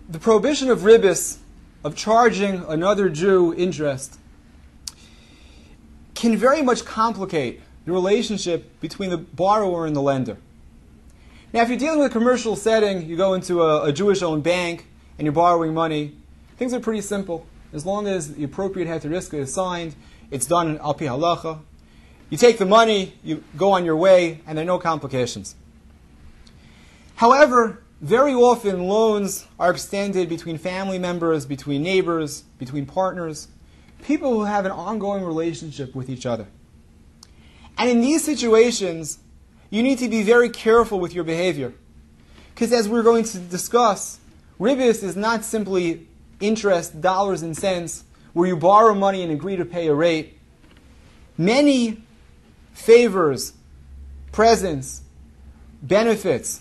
The prohibition of ribis, of charging another Jew interest, can very much complicate the relationship between the borrower and the lender. Now, if you're dealing with a commercial setting, you go into a Jewish-owned bank and you're borrowing money, things are pretty simple. As long as the appropriate heteriska is signed, it's done al pi halacha. You take the money, you go on your way, and there are no complications. However, very often loans are extended between family members, between neighbors, between partners, people who have an ongoing relationship with each other. And in these situations, you need to be very careful with your behavior. Because as we're going to discuss, ribis is not simply interest, dollars and cents, where you borrow money and agree to pay a rate. Many favors, presents, benefits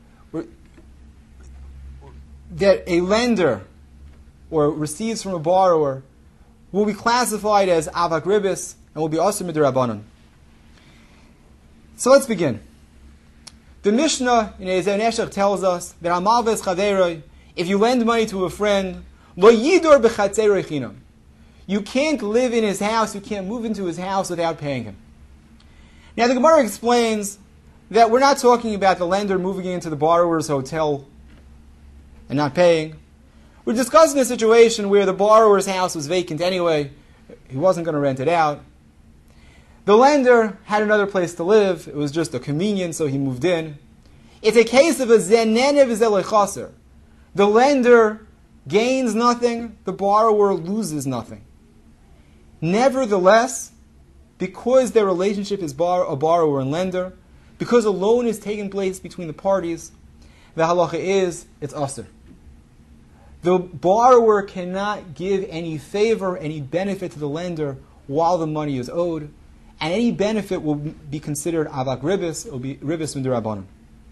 that a lender or receives from a borrower will be classified as avak ribis and will be asur midrabanan. So let's begin. The Mishnah in Ezer Neshech tells us that amalves chaveroi, if you lend money to a friend, lo yidor b'chatzeroi chinam. You can't live in his house, you can't move into his house without paying him. Now the Gemara explains that we're not talking about the lender moving into the borrower's hotel and not paying. We're discussing a situation where the borrower's house was vacant anyway. He wasn't going to rent it out. The lender had another place to live. It was just a convenience, so he moved in. It's a case of a zenenev zelechaser. The lender gains nothing. The borrower loses nothing. Nevertheless, because their relationship is a borrower and lender, because a loan is taking place between the parties, the halacha is, it's asur. The borrower cannot give any favor, any benefit to the lender while the money is owed, and any benefit will be considered avak ribis, it will be ribis midrabanan.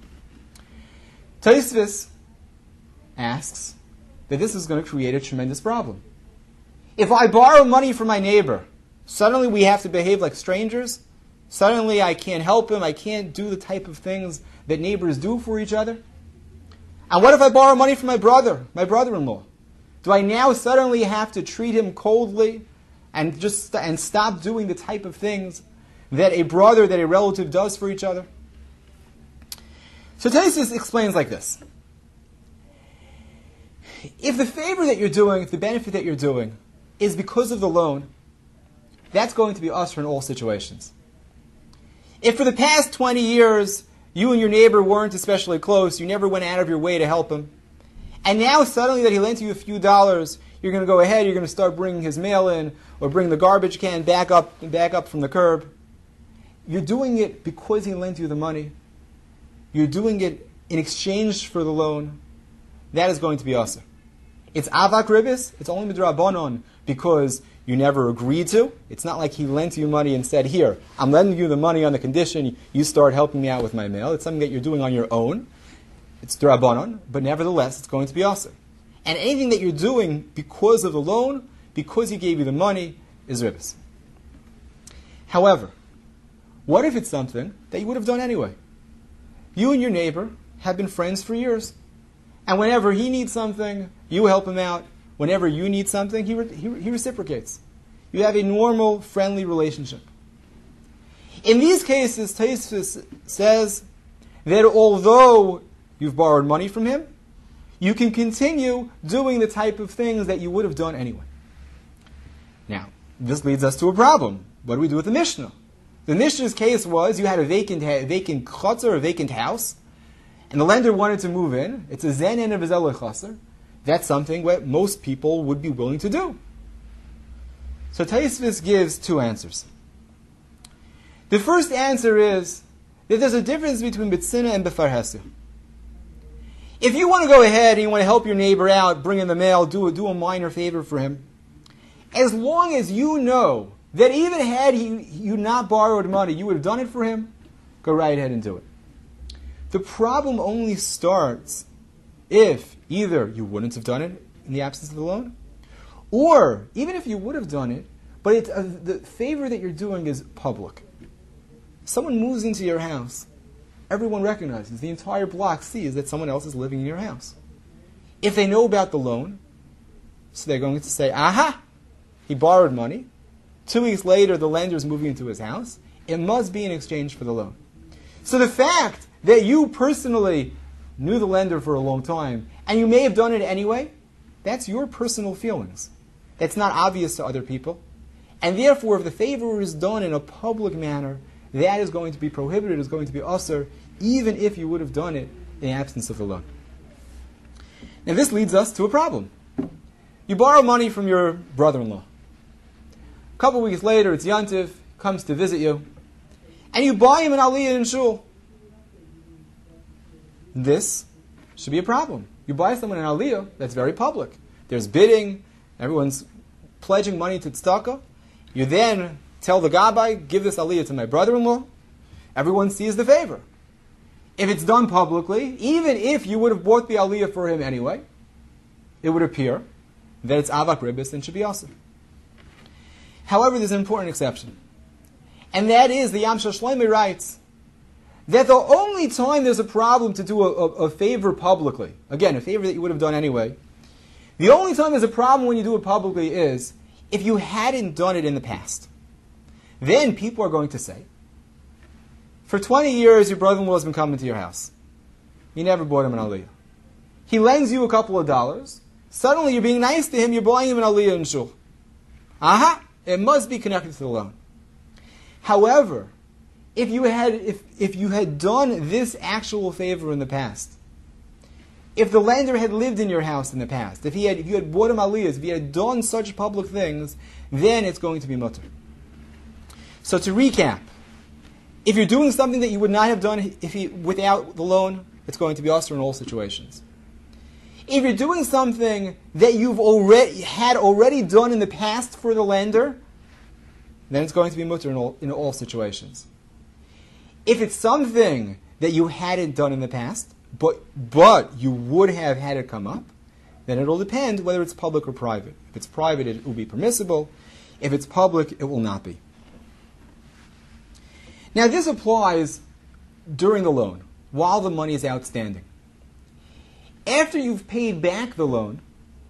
Tosfos asks that this is going to create a tremendous problem. If I borrow money from my neighbor, suddenly we have to behave like strangers? Suddenly I can't help him, I can't do the type of things that neighbors do for each other? And what if I borrow money from my brother-in-law? Do I now suddenly have to treat him coldly and stop doing the type of things that a brother, that a relative does for each other? So Tosfos explains like this. If the favor that you're doing, if the benefit that you're doing is because of the loan, that's going to be asur in all situations. If for the past 20 years you and your neighbor weren't especially close, you never went out of your way to help him, and now suddenly that he lent you a few dollars, you're going to go ahead, you're going to start bringing his mail in, or bring the garbage can back up from the curb. You're doing it because he lent you the money. You're doing it in exchange for the loan. That is going to be asur. It's avak ribis, it's only midrabanan because you never agreed to. It's not like he lent you money and said, here, I'm lending you the money on the condition you start helping me out with my mail. It's something that you're doing on your own. It's drabanan, but nevertheless, it's going to be asur. And anything that you're doing because of the loan, because he gave you the money, is ribis. However, what if it's something that you would have done anyway? You and your neighbor have been friends for years. And whenever he needs something, you help him out. Whenever you need something, he reciprocates. You have a normal, friendly relationship. In these cases, Tosfos says that although you've borrowed money from him, you can continue doing the type of things that you would have done anyway. Now, this leads us to a problem. What do we do with the Mishnah? The Mishnah's case was you had a vacant chutzner, a vacant house, and the lender wanted to move in. It's a zenin of zelechaser. That's something that most people would be willing to do. So Tosfos gives two answers. The first answer is that there's a difference between bitzina and befarhesu. If you want to go ahead and you want to help your neighbor out, bring in the mail, do a minor favor for him, as long as you know that even had you not borrowed money, you would have done it for him, go right ahead and do it. The problem only starts if either you wouldn't have done it in the absence of the loan, or even if you would have done it, but the favor that you're doing is public. Someone moves into your house, everyone recognizes, the entire block sees that someone else is living in your house. If they know about the loan, so they're going to say, aha, he borrowed money. 2 weeks later, the lender is moving into his house. It must be in exchange for the loan. So the fact that you personally knew the lender for a long time, and you may have done it anyway, that's your personal feelings. That's not obvious to other people. And therefore, if the favor is done in a public manner, that is going to be prohibited, is going to be usher, even if you would have done it in the absence of the loan. Now this leads us to a problem. You borrow money from your brother-in-law. A couple weeks later, it's Yantiv, comes to visit you, and you buy him an aliyah in shul. This should be a problem. You buy someone an aliyah, that's very public. There's bidding, everyone's pledging money to tzedakah. You then tell the gabbai, give this aliyah to my brother-in-law. Everyone sees the favor. If it's done publicly, even if you would have bought the aliyah for him anyway, it would appear that it's avak ribis and should be awesome. However, there's an important exception. And that is, the Yam Shel Shloimeh writes that the only time there's a problem to do a favor publicly, again, a favor that you would have done anyway, the only time there's a problem when you do it publicly is if you hadn't done it in the past. Then people are going to say, for 20 years your brother-in-law has been coming to your house. You never bought him an aliyah. He lends you a couple of dollars. Suddenly you're being nice to him, you're buying him an aliyah in shul. Aha! It must be connected to the loan. However, if you had done this actual favor in the past, if the lender had lived in your house in the past, if you had bought him aliyahs, if he had done such public things, then it's going to be mutter. So to recap, if you're doing something that you would not have done without the loan, it's going to be usher in all situations. If you're doing something that you've already done in the past for the lender, then it's going to be mutter in all situations. If it's something that you hadn't done in the past, but you would have had it come up, then it'll depend whether it's public or private. If it's private, it will be permissible. If it's public, it will not be. Now this applies during the loan, while the money is outstanding. After you've paid back the loan,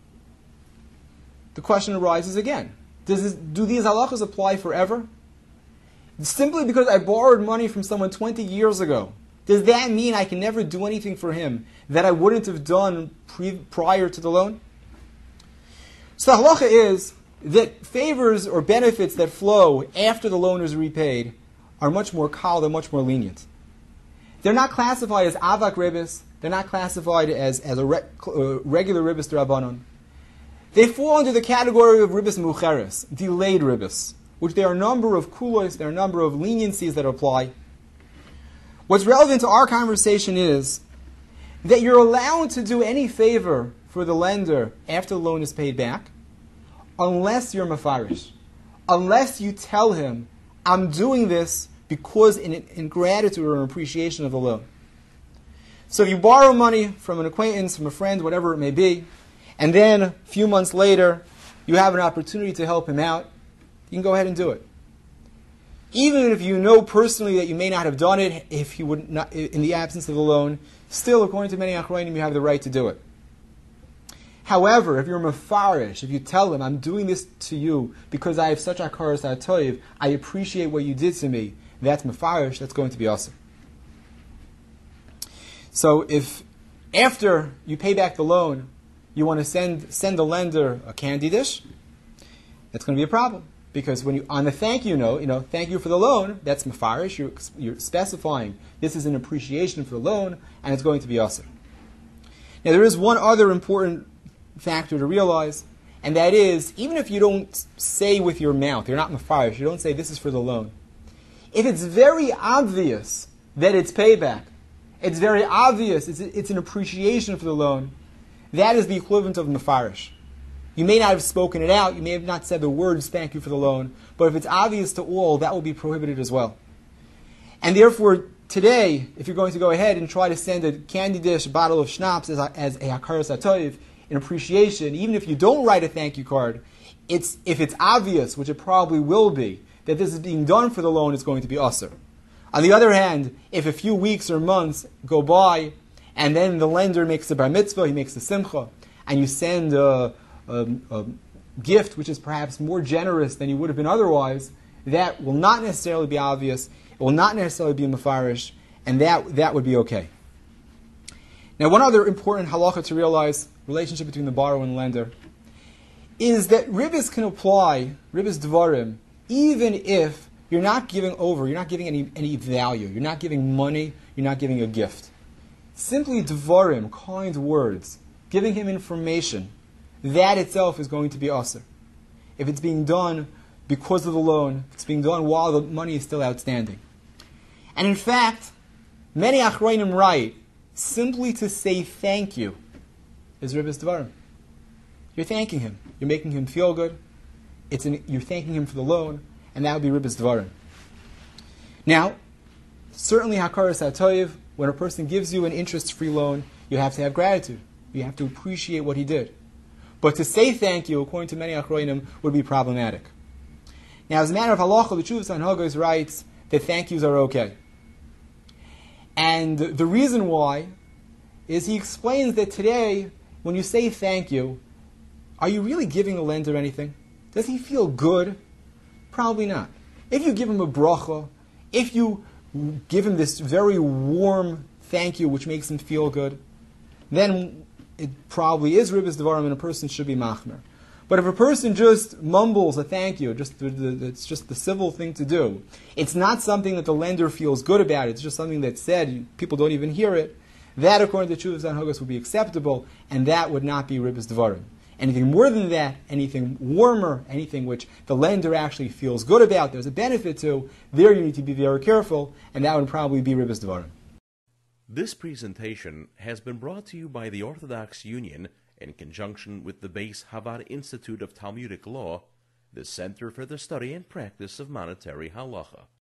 the question arises again. Do these halachas apply forever? Simply because I borrowed money from someone 20 years ago, does that mean I can never do anything for him that I wouldn't have done prior to the loan? So the halacha is that favors or benefits that flow after the loan is repaid are much more kal, they're much more lenient. They're not classified as avak ribis, they're not classified as a regular ribis d'Rabbanon. They fall under the category of ribis mucheres, delayed ribis, which there are a number of kulos, there are a number of leniencies that apply. What's relevant to our conversation is that you're allowed to do any favor for the lender after the loan is paid back, unless you're mafarish, unless you tell him, I'm doing this because in gratitude or in appreciation of the loan. So if you borrow money from an acquaintance, from a friend, whatever it may be, and then a few months later you have an opportunity to help him out, you can go ahead and do it. Even if you know personally that you may not have done it if you would not, in the absence of the loan, still, according to many achronim, you have the right to do it. However, if you're mafarish, if you tell him, I'm doing this to you because I have such hakaras hatoiv, I appreciate what you did to me, that's mafarish, that's going to be awesome. So if after you pay back the loan, you want to send the lender a candy dish, that's going to be a problem. Because when you on the thank you note, thank you for the loan, that's mafarish, you're specifying this is an appreciation for the loan, and it's going to be awesome. Now there is one other important factor to realize, and that is, even if you don't say with your mouth, you're not mafarish, you don't say this is for the loan. If it's very obvious that it's payback, it's very obvious, it's an appreciation for the loan, that is the equivalent of mafarish. You may not have spoken it out, you may have not said the words thank you for the loan, but if it's obvious to all, that will be prohibited as well. And therefore, today, if you're going to go ahead and try to send a candy dish, a bottle of schnapps as a hakaras hatoiv, in appreciation, even if you don't write a thank you card, if it's obvious, which it probably will be, that this is being done for the loan, it's going to be usher. On the other hand, if a few weeks or months go by, and then the lender makes the bar mitzvah, he makes the simcha, and you send a gift which is perhaps more generous than you would have been otherwise, that will not necessarily be obvious, it will not necessarily be mafarish, and that would be okay. Now, one other important halacha to realize, relationship between the borrower and lender, is that ribis can apply, ribis dvarim, even if you're not giving over, you're not giving any value, you're not giving money, you're not giving a gift. Simply dvarim, kind words, giving him information, that itself is going to be asr. If it's being done because of the loan, if it's being done while the money is still outstanding. And in fact, many achronim write, simply to say thank you is ribis dvarim. You're thanking him. You're making him feel good. You're thanking him for the loan, and that would be ribis dvarim. Now, certainly hakaras hatoiv, when a person gives you an interest-free loan, you have to have gratitude. You have to appreciate what he did. But to say thank you, according to many achronim, would be problematic. Now, as a matter of halacha, the Teshuvos Hanhagos writes that thank yous are okay. And the reason why is he explains that today, when you say thank you, are you really giving the lender anything? Does he feel good? Probably not. If you give him a bracha, if you give him this very warm thank you which makes him feel good, then it probably is ribis dvarim and a person should be machmer. But if a person just mumbles a thank you, it's just the civil thing to do, it's not something that the lender feels good about, it's just something that's said, people don't even hear it, that according to Teshuvos Hanhagos would be acceptable, and that would not be ribis dvarim. Anything more than that, anything warmer, anything which the lender actually feels good about, there's a benefit to, there you need to be very careful, and that would probably be ribis dvarim. This presentation has been brought to you by the Orthodox Union in conjunction with the Beis Havad Institute of Talmudic Law, the Center for the Study and Practice of Monetary Halacha.